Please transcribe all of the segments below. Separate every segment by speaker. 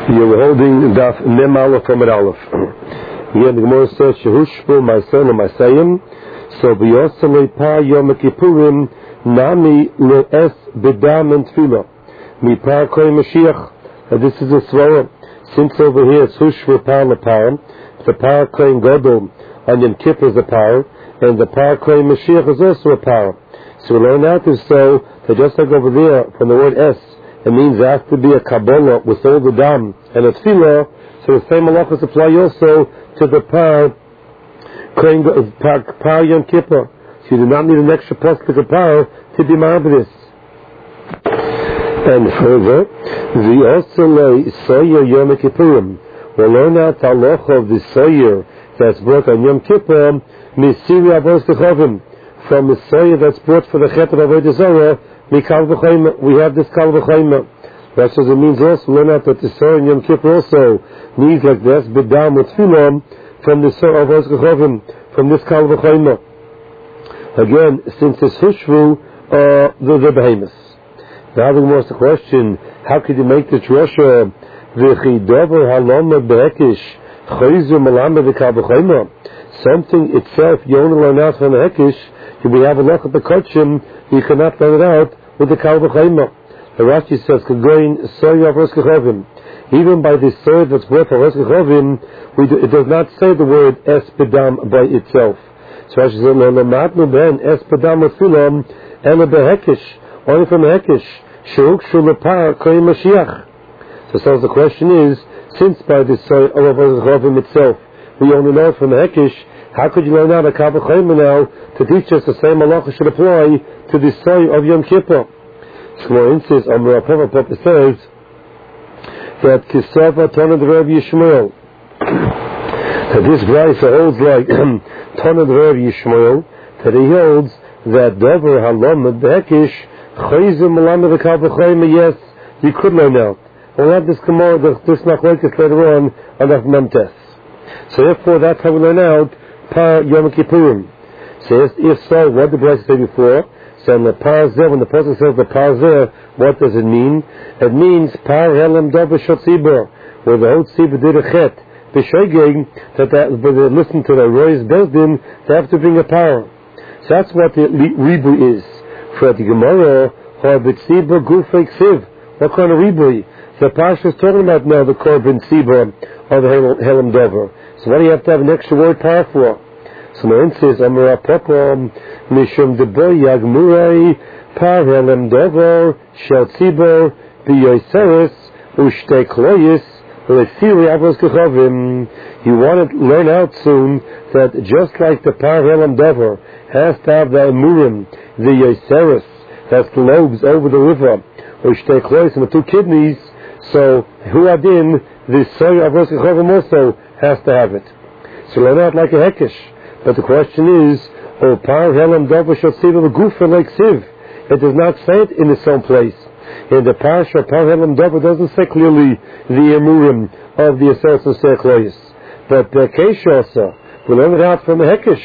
Speaker 1: You're holding Daf Mem Aleph from Amud Aleph. Again, the Gemara says, Shehushbu Ma'aseh Ma'aseyim, so B'yosalei Pa Yom Kippurim, Nami Le'es B'dam and Tefillah, Mipar Koy Mashiach. And this is a svara. Since over here it's Hushbu Pa L'Par, the Par Koy Gadol on Yom Kippur is a Par, and the Par Koy Mashiach is also a Par. So we learn out this so that just like over there, from the word Es, it means there has to be a Kabbalah with all the dam and a tefillah, so the same halachas apply also to the par Yom Kippur. So you do not need an extra plastic of par to be marvelous. And further, the Osalei Soyer Yom Kippurim. We'll learn out the halacha of the Soyer that's brought on Yom Kippur, Misiri Avos Techovim, from the Soyer that's brought for the Chet of Avodah Zarah. We have this Kal V'Chayma. That's what it means also. Learn out that the Soyer in Yom Kippur also means like this, B'dam with Tfilah, from the Soyer of Ozgechovim, from this Kal V'Chayma. Again, since it's Hushvu, the behemoths. Now the Gemara asks the question, how could you make the Drosha, V'chidover haloma b'hekish, Chayzu malama v'Kal V'Chayma? Something itself, you only learn out from the Hekish, we have a look at the Kotchim, you cannot learn it out with the Kal V'Chayma. The Rashi says, even by the Soyer that's brought for Rosh it does not say the word Es B'dam by itself. So Rashi says, Es B'dam Afilam, Ela B'Hekish, only from the Hekish, Shuruk Shulapar Koy Mashiach. So the question is, since by the Soyer of Rosh itself, we only know from the Hekish, how could you learn out a Kal V'Chayma now to teach us the same halacha should apply to the Soyer of Yom Kippur? So for instance, Amar Papa says that Kisava Tanad Rav Yishmael, that this Braisa holds like Tanad Rav Yishmael, that he holds that Dover Halomad Behekish Chayzim Malama the Kal V'Chayma. Yes, you could learn out. We'll have this Gemara, this Machlokes later on Daf Memtes. So therefore, that's how we learn out Par Yom Kippurim. So if so, what did the Braisa say before? So in the Par Zeh, when the person says the Par Zeh, what does it mean? It means Par Helem Dover Shot Tzibur, where the whole Tzibur did a Chet, B'Shoigeg, that when they listen to the Roy's Bezdin, they have to bring a Par. So that's what the Ribu is. For the Gemara, Har B'Tzibur Gufei Ksiv. What kind of Ribu? The Parsha is talking about now the Korban Tzibur of the Helem Dover. So why do you have to have an extra word Par for? So my answer is, Amar Papa, Mishum Debo Yagmurai, Par Helem Dover, Shel Tzibur, B'Yoseres, Ushtei Kloyis, Lesiri Avos Kechavim. You want to learn out soon that just like the Par Helem Dover has to have the Emurim, the Yoseres, that's the lobes over the river, Ushtei Kloyis, and the two kidneys, so Huadin, the Soyer Avos Kechavim also has to have it. So learn out like a Hekish. But the question is, Par Helem Dover Shel Tzibur Gufa like Siv. It does not say it in its own place. In the Parsha, Par Helem Dover doesn't say clearly the Emurim of the Aseret and Seklois. But the Keisha also, we learn it out from the Hekish.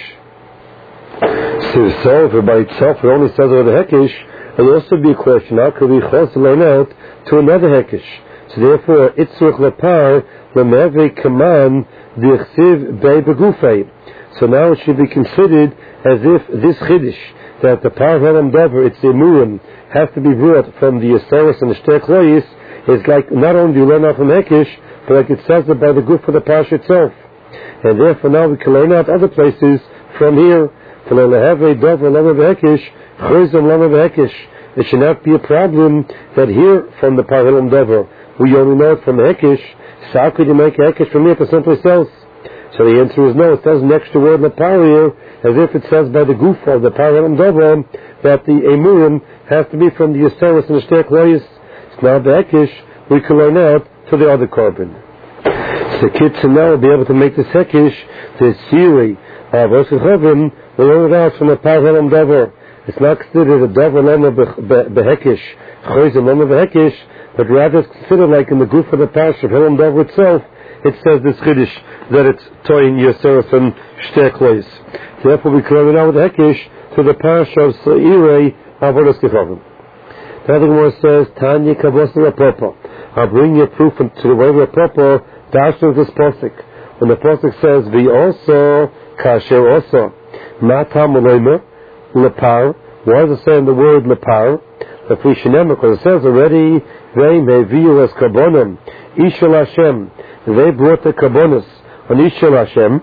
Speaker 1: So if by itself it only says over the Hekish, it will also be a question, how could we also learn out to another Hekish? So therefore, Itzrich Lepar, Lemeve Kaman, Dichsiv Bei Begufei. So now it should be considered as if this Chiddush, that the Par Helem Dover, it's the Emurim, has to be brought from the Aseres and the Shtei Kloyis, is like not only do you learn out from Hekish, but like it says it by the Guf of the Parsha itself. And therefore now we can learn out other places from here. To learn Leheve Dover Lama Behekish, Chayzim Lama Behekish. It should not be a problem that here from the Par Helem Dover, we only know it from Hekish. So how could you make Hekish from here to someplace else? So the answer is no. It says an extra word in the Par here, as if it says by the Guf of the Par Helem Dover that the Emurim has to be from the Aseres and the Shtei Kloyis. So now the Hekish we can learn out to the other Korban. So kids now will be able to make this Hekish, the theory of Ozgechovim, will learn it out from the Par Helem Dover. It's not considered a Dover Lama Behekish, Chayzim Lama Behekish, but rather it's considered like in the Guf of the Parsha of Helem Dover itself, it says this Chiddush that it's Toyin Yoseres and Shtei Klois. Therefore we can learn it out with Hekish to the Parsha of Seirei Avodas Kechavim. The other Gemara says, Tanya Kavos Rapapa. I'll bring you proof to the way we're proper darshan of this pasuk. When the pasuk says, "Vi also kasher also," matam uleimer lepar. Why does it say in the word lepar? Because it says already, "They meviu es karbonim ishel Hashem." They brought the karbonis on ishel Hashem.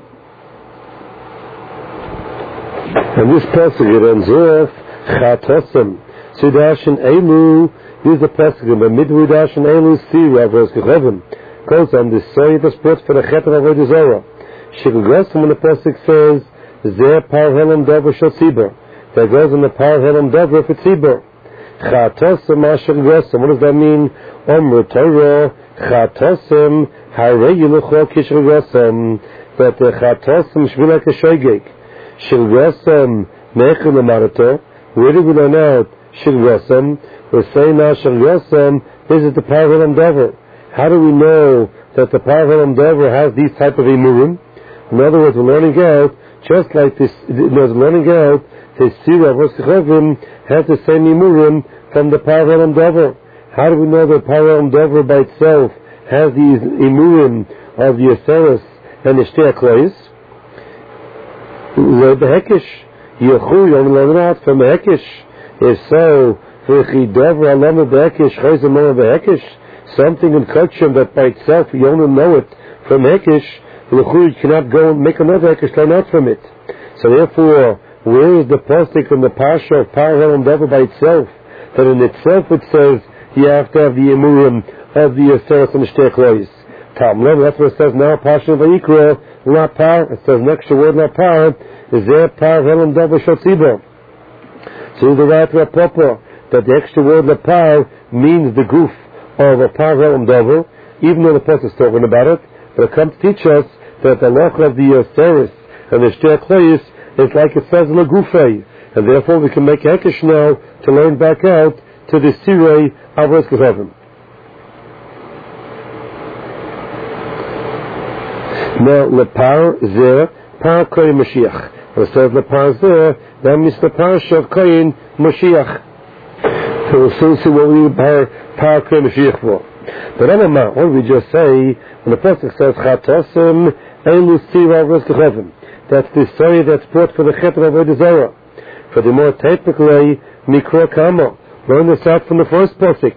Speaker 1: And this pasuk it ends off chatosim. Sudashin elu. Use the pasuk in the midwudashin elu sira verse gechavim. Goes on this say the sports for the chet of avodah zarah. Shigugresim when the pasuk says zeh par helam davar shel tzibur. That goes in the par helam davar for tzibur. Chatosim asher gressim. What does that mean? Omru Torah chatosim harei yilucho kishel gressim. That the chatosim should be like a shoygeg. Shel gressim mechel lemarato. Where do we learn out shel gressim? We're saying now shel gressim is it the par helam davar. How do we know that the par helam davar has these type of imurim? In other words, we're learning out just like this. We're learning out the sira verse gechavim has the same imurim from the par helam davar. How do we know that par helam davar by itself has these imurim of the aseres and the shtei haklois? The hekesh yechu you only learn out from the hekesh. If so, v'chi davar alama behekesh chayzim alama behekesh. Something in kachim that by itself you only know it from hekesh. You cannot go and make another hekesh learn out from it. So therefore, where is the pasuk from the parsha of par helam davar by itself? That in itself it says you have to have the emurim of the aseres and the shtei haklois. That's what it says now. Parsha vayikra lapar. It says next word lapar is there par helam davar shel tzibur. So the right to proper that the extra word lapar means the goof of a par helam davar, even though the pasuk is talking about it. But it comes to teach us that the law of the aseres and the shtei haklois is like it says in the gufay, and therefore we can make hekesh now to learn back out to the sirei avos gechavim. Now lepar zeh par koyin Mashiach. When it says lepar zeh, that means the parsha of koyin Mashiach. So we'll soon see what we need par koyin Mashiach for. But what did we just say when the pasuk says chatosim elu sira avos gechavim? That's the story that's brought for the chet of avodah zarah. For the more typical way, mikra kama. Learn this out from the first pasuk.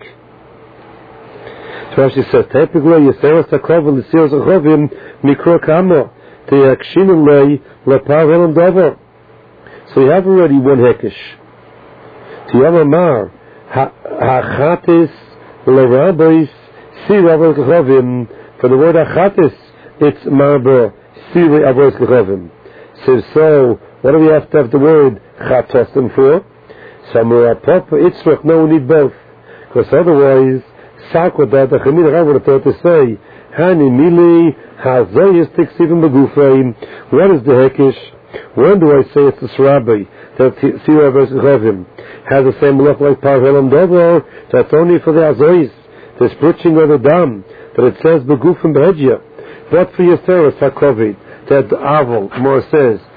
Speaker 1: So Rashi says, typically, Yisera Sakov and L'Sir Zachovim mikra kama. To yakshin lei lepar helam davar. So you have already one hekesh. To Yamamar, hachatis l'rabbeis sir avos gechavim. For the word hachatis, it's marba sir avos gechavim. So what do we have to have the word chatosim for? Samura papa itzrach. No, we need both, because otherwise, sakwadat the chemid I would have thought to say hani mili hazayis tiksivim begufay. What is the hekesh? When do I say it's the srabi that sira versus chavim has the same look like par helam davar? That's only for the hazayis, the splitting of the dam. But it says begufim behedya. But for Yisera sakovid. That the Aval more says